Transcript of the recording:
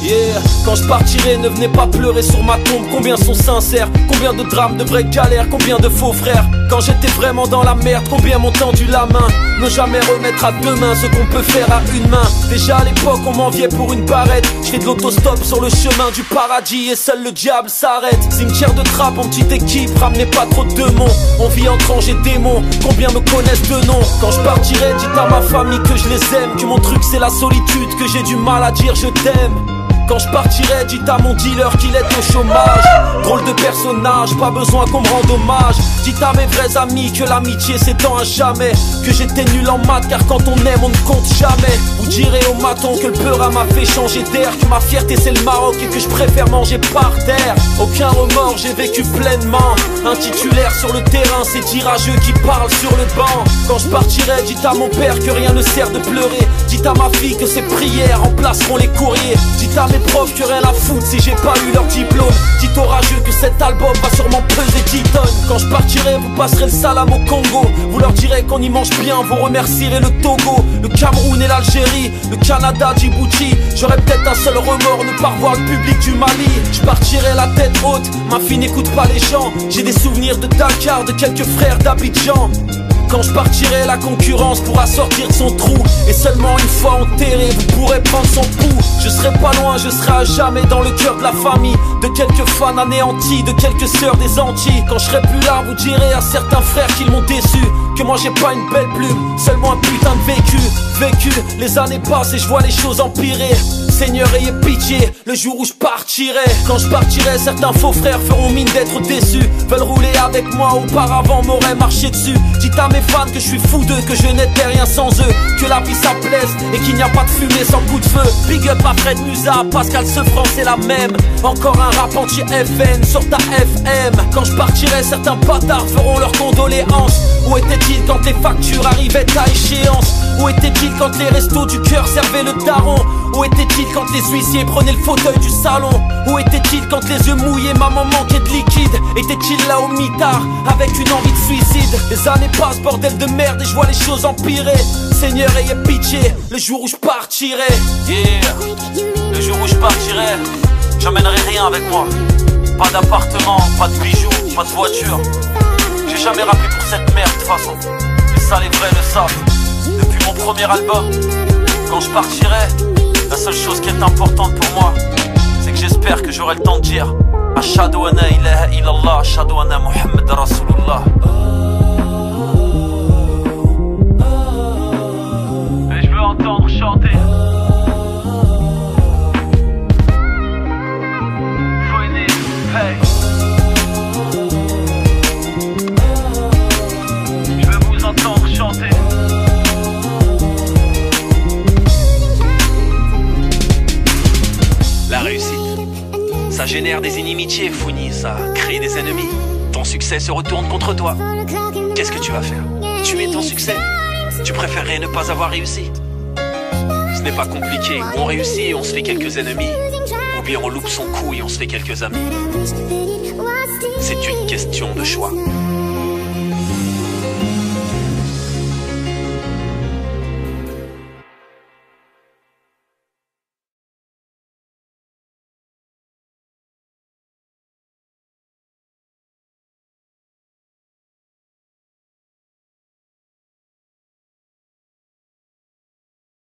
Yeah, quand je partirai, ne venez pas pleurer sur ma tombe. Combien sont sincères, combien de drames, de vraies galères, combien de faux frères. Quand j'étais vraiment dans la merde, combien m'ont tendu la main. Ne jamais remettre à deux mains ce qu'on peut faire à une main. Déjà à l'époque on m'enviait pour une barrette. Je fais de l'autostop sur le chemin du paradis et seul le diable s'arrête. Cimetière de trappe en petite équipe, ramenez pas trop de démons. On vit entre anges et démons, combien me connaissent de nom. Quand je partirai, dites à ma famille que je les aime, que mon truc c'est la solitude, que j'ai du mal à dire je t'aime. Quand je partirai, dites à mon dealer qu'il est au chômage. Drôle de personnage, pas besoin qu'on me rende hommage. Dites à mes vrais amis que l'amitié s'étend à jamais, que j'étais nul en maths car quand on aime on ne compte jamais. Vous direz au maton que le peur m'a fait changer d'air, que ma fierté c'est le Maroc et que je préfère manger par terre. Aucun remords, j'ai vécu pleinement. Un titulaire sur le terrain, c'est tirageux qui parle sur le banc. Quand je partirai, dites à mon père que rien ne sert de pleurer. Dites à ma fille que ses prières remplaceront les courriers. Dites à mes profs que rien à foutre si j'ai pas eu leur diplôme. Dites aux rageux que cet album va sûrement peser 10 tonnes. Quand je partirai, vous passerez le salam au Congo. Vous leur direz qu'on y mange bien, vous remercierez le Togo, le Cameroun et l'Algérie, le Canada, Djibouti. J'aurais peut-être un seul remords, ne pas revoir le public du Mali. Je partirai la tête haute, ma fille n'écoute pas les gens. J'ai des souvenirs de Dakar, de quelques frères d'Abidjan. Quand je partirai, la concurrence pourra sortir de son trou. Et seulement une fois enterré, vous pourrez prendre son pouls. Je serai pas loin, je serai à jamais dans le cœur de la famille, de quelques fans anéantis, de quelques sœurs des Antilles. Quand je serai plus là, vous direz à certains frères qu'ils m'ont déçu, que moi j'ai pas une belle plume, seulement un putain de vécu. Les années passent et je vois les choses empirer. Seigneur ayez pitié, le jour où je partirai. Quand je partirai, certains faux frères feront mine d'être déçus, veulent rouler avec moi, auparavant m'auraient marché dessus. Dites à mes fans que je suis fou d'eux, que je n'étais rien sans eux, que la vie ça blesse et qu'il n'y a pas de fumée sans coup de feu. Big up à Fred Musa, Pascal Sefranc c'est la même. Encore un rap anti-FN sur ta FM. Quand je partirai, certains bâtards feront leurs condoléances. Où était-il quand les factures arrivaient à échéance? Où était-il quand les restos du cœur servaient le daron? Où était-il quand les huissiers prenaient le fauteuil du salon? Où était-il quand les yeux mouillés, maman manquait de liquide? Était-il là au mitard avec une envie de suicide? Les années passent, bordel de merde, et je vois les choses empirer. Seigneur ayez pitié, le jour où je partirai. Yeah, le jour où je partirai, j'emmènerai rien avec moi. Pas d'appartement, pas de bijoux, pas de voiture. J'ai jamais rappé pour cette merde de toute façon. Et ça les vrais le savent. Depuis mon premier album, quand je partirai, la seule chose qui est importante pour moi, c'est que j'espère que j'aurai le temps de dire Ashhadu anna ilaha illallah, Ashhadu anna Muhammad Rasulullah. Et je veux entendre chanter. Fouini, hey. Je veux vous entendre chanter. La réussite, ça génère des inimitiés, Fouini, ça crée des ennemis. Ton succès se retourne contre toi. Qu'est-ce que tu vas faire? Tuer ton succès? Tu préférerais ne pas avoir réussi? Ce n'est pas compliqué, ou on réussit et on se fait quelques ennemis, ou bien on loupe son coup et on se fait quelques amis. C'est une question de choix.